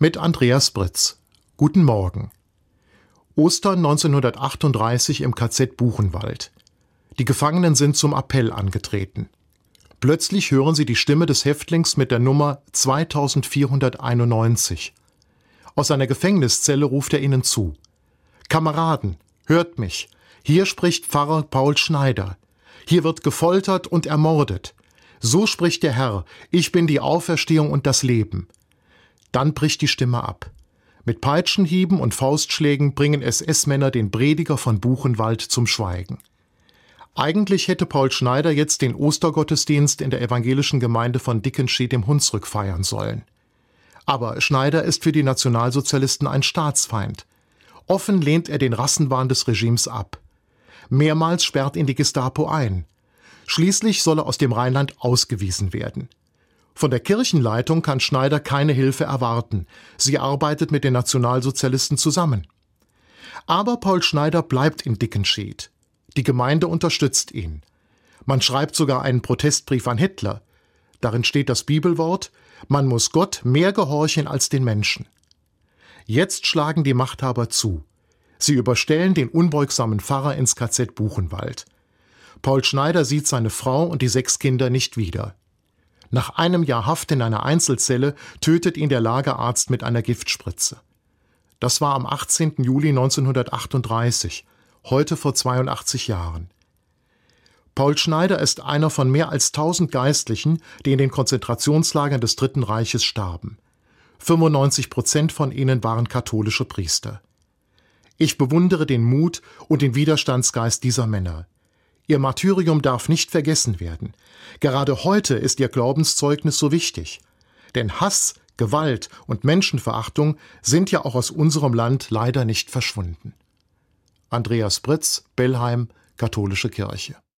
mit Andreas Britz. Guten Morgen. Ostern 1938 im KZ Buchenwald. Die Gefangenen sind zum Appell angetreten. Plötzlich hören sie die Stimme des Häftlings mit der Nummer 2491. Aus seiner Gefängniszelle ruft er ihnen zu. Kameraden, hört mich. Hier spricht Pfarrer Paul Schneider. Hier wird gefoltert und ermordet. So spricht der Herr, ich bin die Auferstehung und das Leben. Dann bricht die Stimme ab. Mit Peitschenhieben und Faustschlägen bringen SS-Männer den Prediger von Buchenwald zum Schweigen. Eigentlich hätte Paul Schneider jetzt den Ostergottesdienst in der evangelischen Gemeinde von Dickenschied im Hunsrück feiern sollen. Aber Schneider ist für die Nationalsozialisten ein Staatsfeind. Offen lehnt er den Rassenwahn des Regimes ab. Mehrmals sperrt ihn die Gestapo ein. Schließlich soll er aus dem Rheinland ausgewiesen werden. Von der Kirchenleitung kann Schneider keine Hilfe erwarten. Sie arbeitet mit den Nationalsozialisten zusammen. Aber Paul Schneider bleibt in Dickenschied. Die Gemeinde unterstützt ihn. Man schreibt sogar einen Protestbrief an Hitler. Darin steht das Bibelwort: Man muss Gott mehr gehorchen als den Menschen. Jetzt schlagen die Machthaber zu. Sie überstellen den unbeugsamen Pfarrer ins KZ Buchenwald. Paul Schneider sieht seine Frau und die 6 Kinder nicht wieder. Nach einem Jahr Haft in einer Einzelzelle tötet ihn der Lagerarzt mit einer Giftspritze. Das war am 18. Juli 1938, heute vor 82 Jahren. Paul Schneider ist einer von mehr als 1000 Geistlichen, die in den Konzentrationslagern des Dritten Reiches starben. 95% von ihnen waren katholische Priester. Ich bewundere den Mut und den Widerstandsgeist dieser Männer. Ihr Martyrium darf nicht vergessen werden. Gerade heute ist ihr Glaubenszeugnis so wichtig. Denn Hass, Gewalt und Menschenverachtung sind ja auch aus unserem Land leider nicht verschwunden. Andreas Britz, Bellheim, Katholische Kirche.